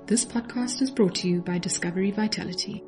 This podcast is brought to you by Discovery Vitality.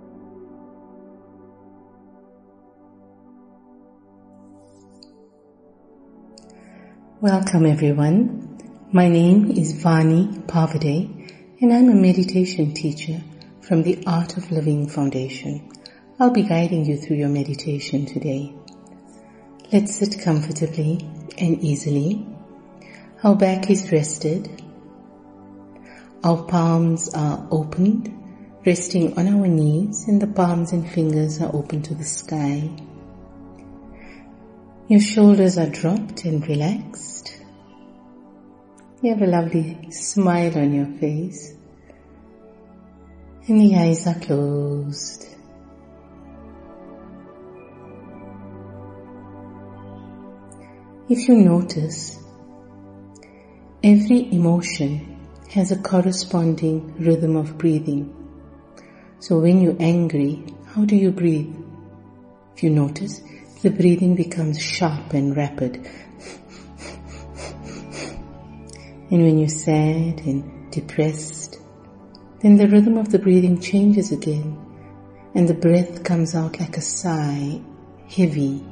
Welcome everyone. My name is Vani Pavade and I'm a meditation teacher from the Art of Living Foundation. I'll be guiding you through your meditation today. Let's sit comfortably and easily. Our back is rested. Our palms are opened, resting on our knees, and the palms and fingers are open to the sky. Your shoulders are dropped and relaxed. You have a lovely smile on your face, and the eyes are closed. If you notice, every emotion has a corresponding rhythm of breathing. So when you're angry, how do you breathe? If you notice, the breathing becomes sharp and rapid. And when you're sad and depressed, then the rhythm of the breathing changes again, and the breath comes out like a sigh, heavy.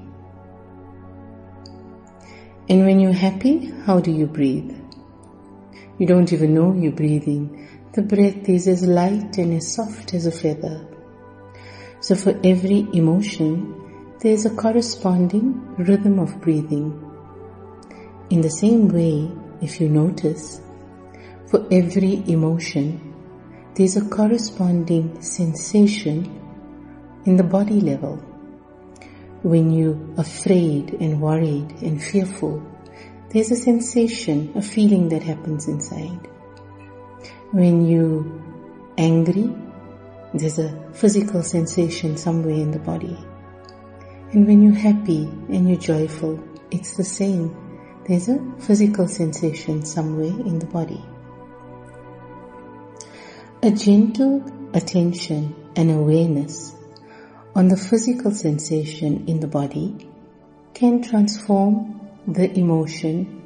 And when you're happy, how do you breathe? You don't even know you're breathing. The breath is as light and as soft as a feather. So for every emotion, there's a corresponding rhythm of breathing. In the same way, if you notice, for every emotion, there's a corresponding sensation in the body level. When you're afraid and worried and fearful, there's a sensation, a feeling that happens inside. When you're angry, there's a physical sensation somewhere in the body. And when you're happy and you're joyful, it's the same. There's a physical sensation somewhere in the body. A gentle attention and awareness on the physical sensation in the body can transform the emotion.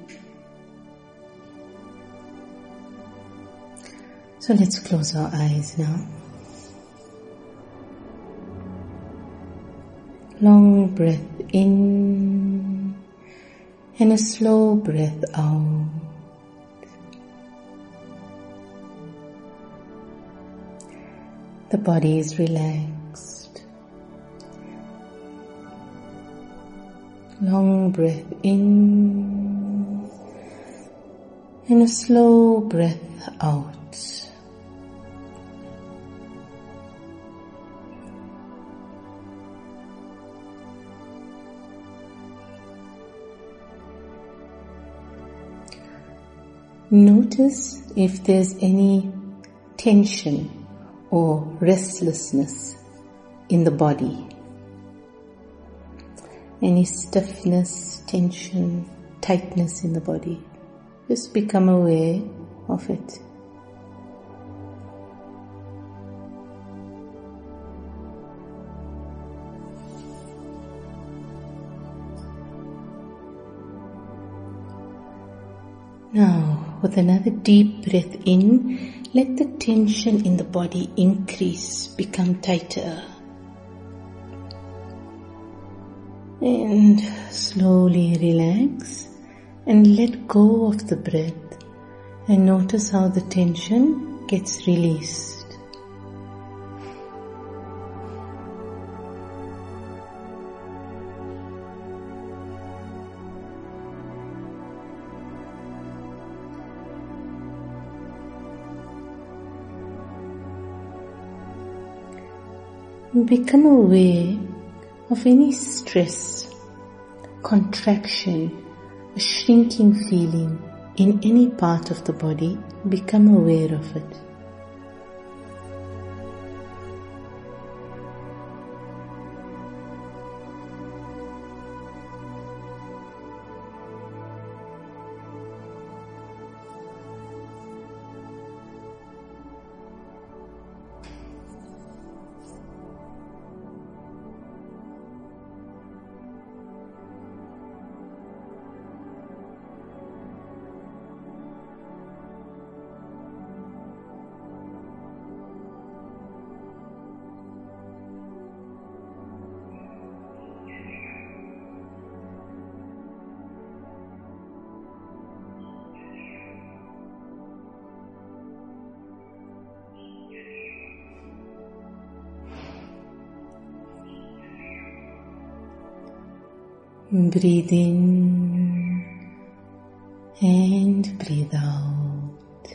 So let's close our eyes now. Long breath in and a slow breath out. The body is relaxed. Long breath in and a slow breath out. Notice if there's any tension or restlessness in the body. Any stiffness, tension, tightness in the body. Just become aware of it. Now, with another deep breath in, let the tension in the body increase, become tighter. And slowly relax and let go of the breath and notice how the tension gets released. Become aware of any stress, contraction, a shrinking feeling in any part of the body. Become aware of it. Breathe in and breathe out.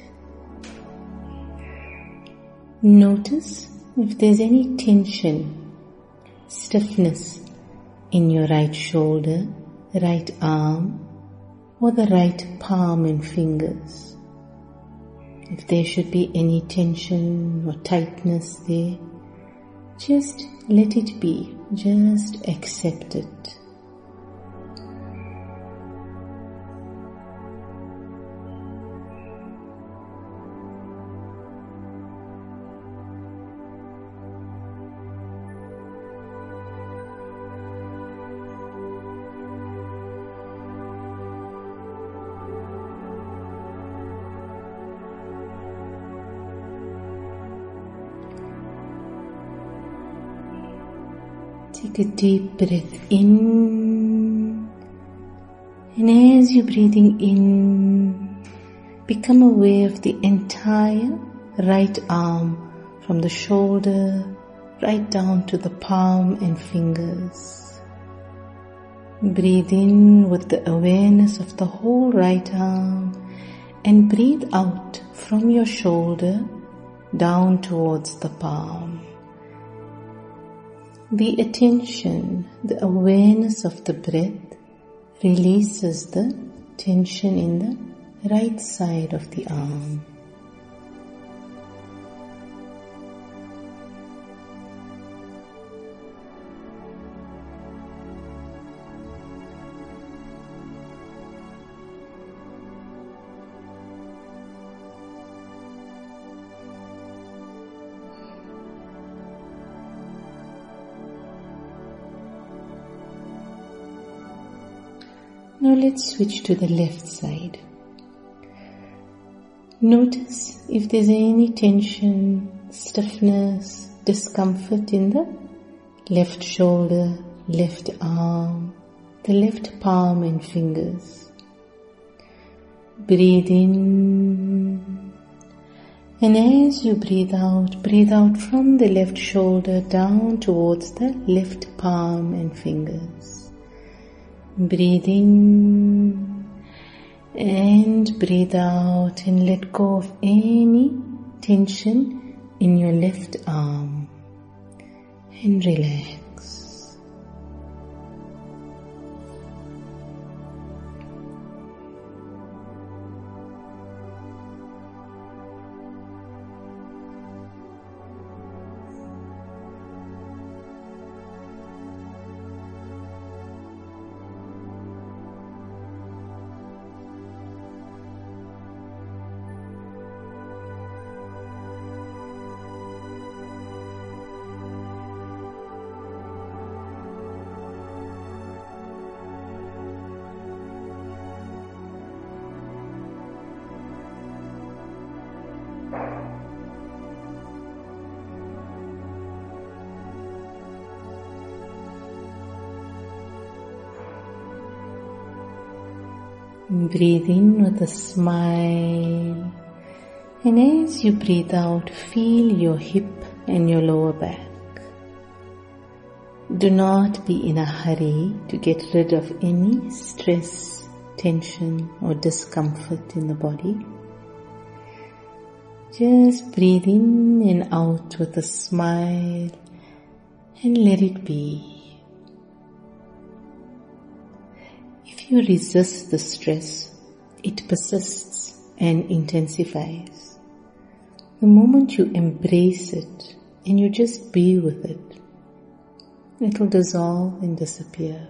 Notice if there's any tension, stiffness in your right shoulder, right arm, or the right palm and fingers. If there should be any tension or tightness there, just let it be, just accept it. Take a deep breath in, and as you're breathing in, become aware of the entire right arm from the shoulder right down to the palm and fingers. Breathe in with the awareness of the whole right arm and breathe out from your shoulder down towards the palm. The attention, the awareness of the breath releases the tension in the right side of the arm. Now let's switch to the left side. Notice if there's any tension, stiffness, discomfort in the left shoulder, left arm, the left palm and fingers. Breathe in, and as you breathe out from the left shoulder down towards the left palm and fingers. Breathe in and breathe out and let go of any tension in your left arm and relax. Breathe in with a smile, and as you breathe out, feel your hip and your lower back. Do not be in a hurry to get rid of any stress, tension or discomfort in the body. Just breathe in and out with a smile and let it be. If you resist the stress, it persists and intensifies. The moment you embrace it and you just be with it, it will dissolve and disappear.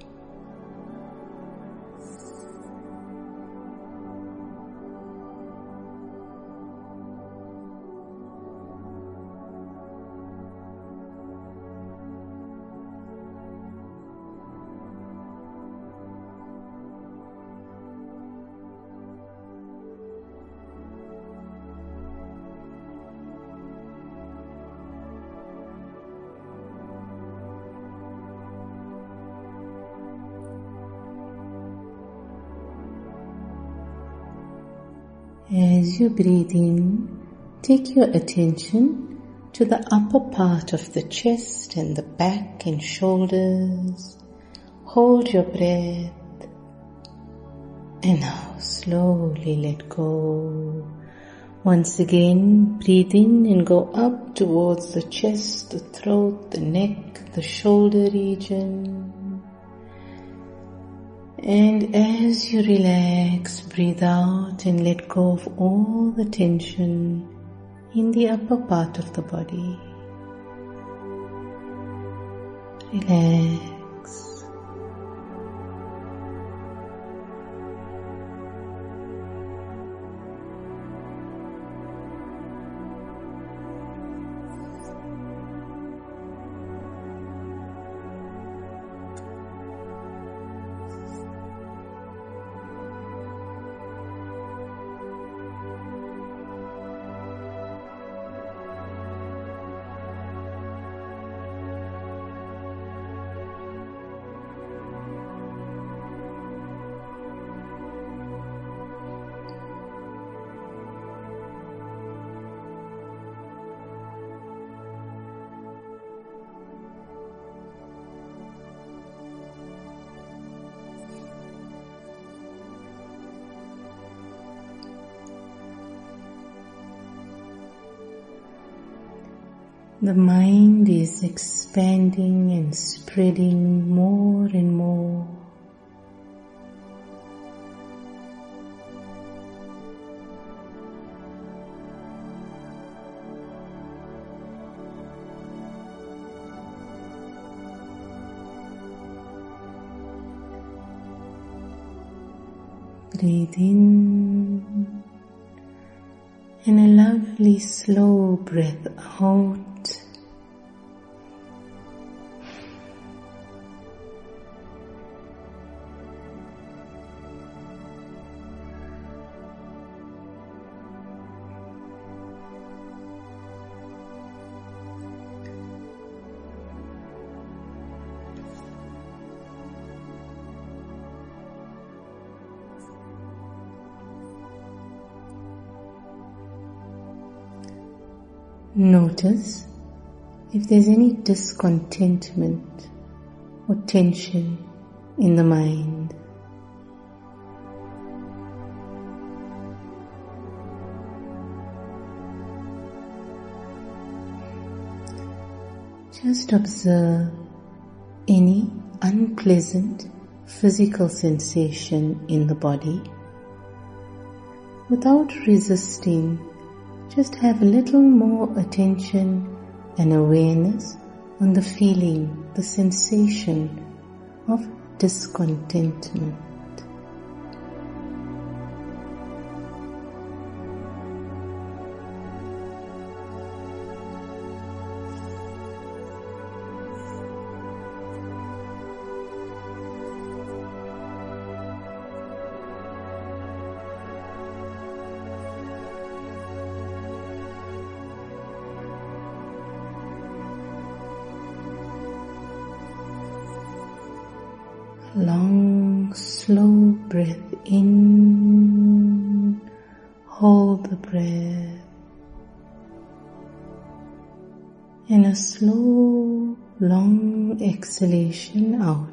As you breathe in, take your attention to the upper part of the chest and the back and shoulders, Hold your breath and now slowly let go. Once again, breathe in and go up towards the chest, the throat, the neck, the shoulder region. And as you relax, breathe out and let go of all the tension in the upper part of the body. Relax. The mind is expanding and spreading more and more. Breathe in and a lovely slow breath out. Notice if there's any discontentment or tension in the mind. Just observe any unpleasant physical sensation in the body without resisting. Just have a little more attention and awareness on the feeling, the sensation of discontentment. Long, slow breath in, hold the breath, and a slow, long exhalation out.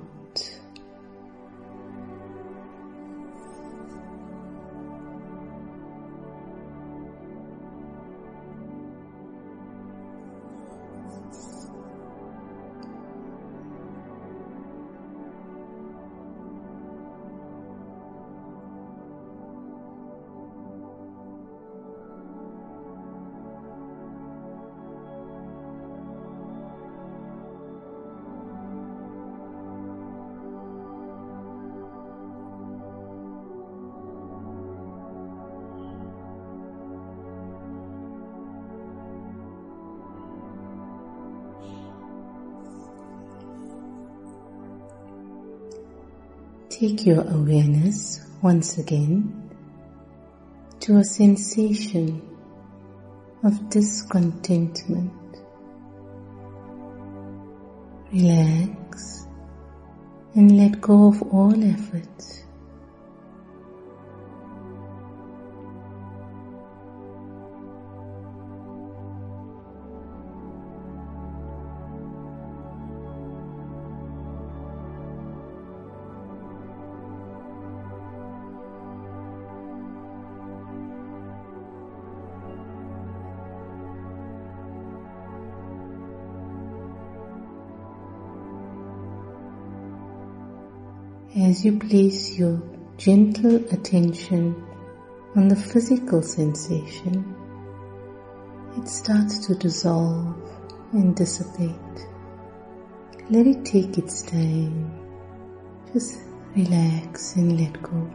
Take your awareness once again to a sensation of discontentment. Relax and let go of all effort. as you place your gentle attention on the physical sensation, it starts to dissolve and dissipate. Let it take its time. Just relax and let go.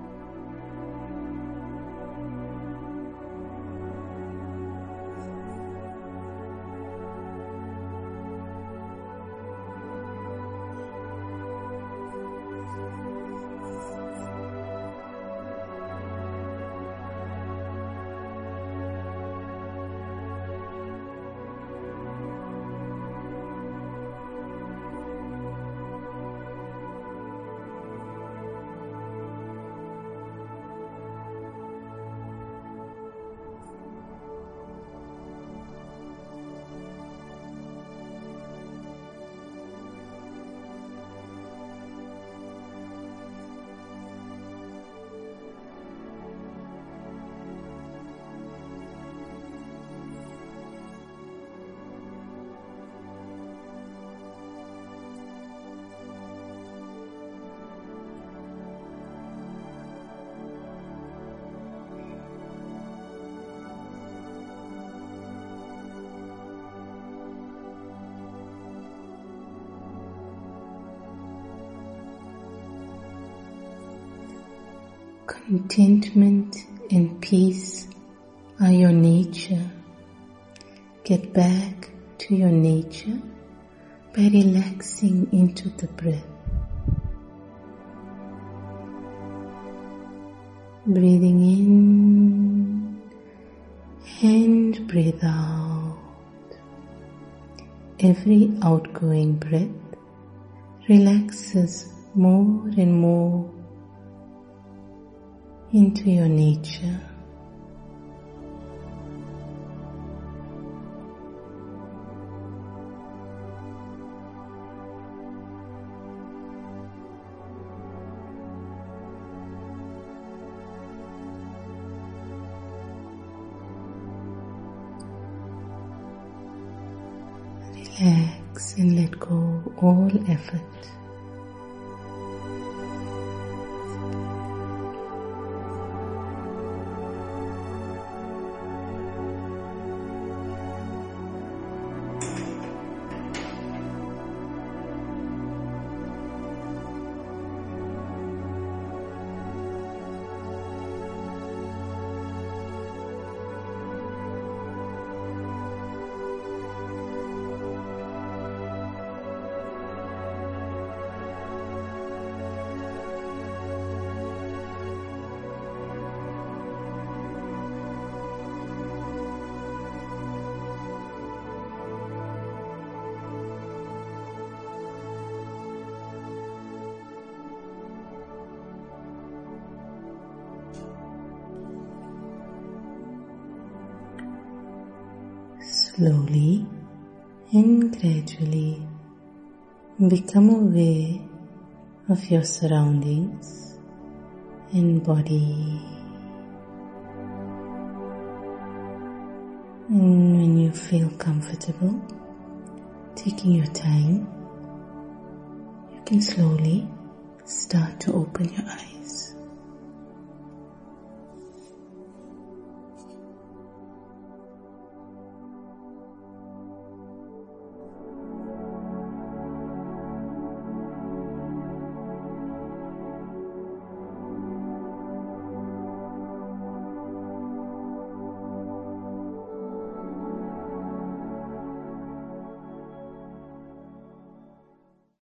Contentment and peace are your nature. Get back to your nature by relaxing into the breath. Breathing in and breathe out. Every outgoing breath relaxes more and more into your nature. Relax and let go all effort. Slowly and gradually become aware of your surroundings and body. And when you feel comfortable, taking your time, you can slowly start to open your eyes.